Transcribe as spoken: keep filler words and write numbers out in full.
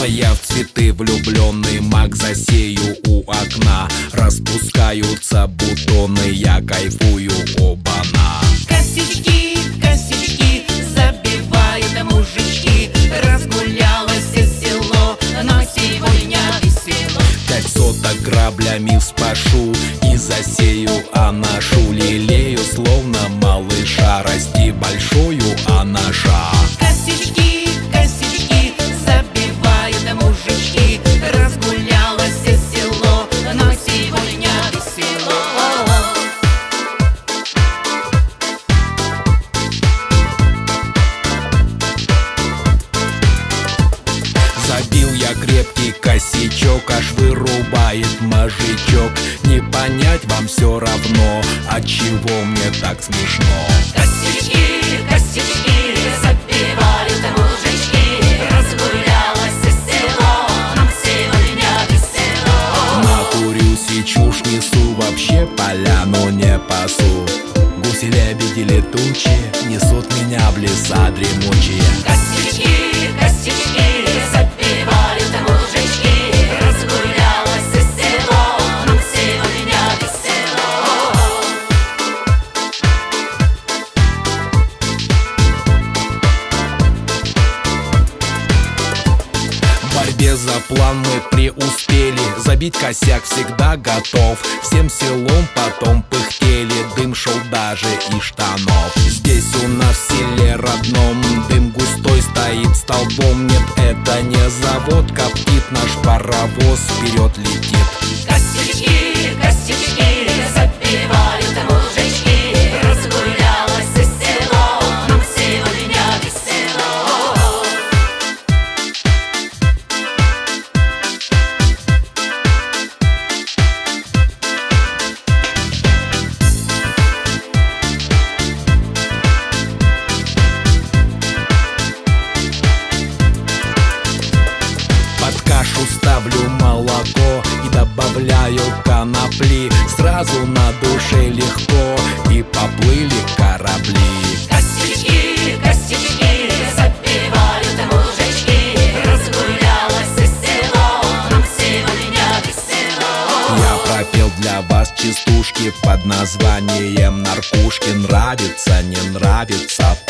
Я в цветы влюбленный маг, засею у окна. Распускаются бутоны, я кайфую, оба-на. Косячки, косячки, забивают мужички. Разгулялось село, но сегодня весело. Пять соток граблями вспашу и засею анашу. Лелею, словно малыша, расти большою анаша. Косячки, косячки, забивают мужички. Разгулялось село, но сегодня весело. Забил я крепкий косячок, аж вырубает мозжечок. Не понять вам все равно, отчего мне так смешно. Косячки, косячки, забивают мужички. Разгулялось село, нам сегодня весело. Накурюсь и чушь несу, вообще поляну не пасу. Гуси, лебеди летучие несут меня в леса дремучие. Косячки, косячки, забивают мужички. Разгулялось село, нам сегодня весело. В борьбе за план мы преуспели, забить косяк всегда готов. Всем селом потом пыхтели, дым шел даже из штанов. Здесь у нас в селе родном дым густой стоит столбом. Нет, это не завод коптит, наш паровоз вперед летит. Косячки, косячки, забивают мужички. Разгулялось село, нам сегодня весело. Под кашу ставлю молоко и добавляю конопли. Сразу на душе легко и поплыли корабли. Косячки, косячки, забивают мужички. Разгулялось село, нам сегодня весело. Я пропел для вас частушки под названием «Наркушки». Нравится, не нравится,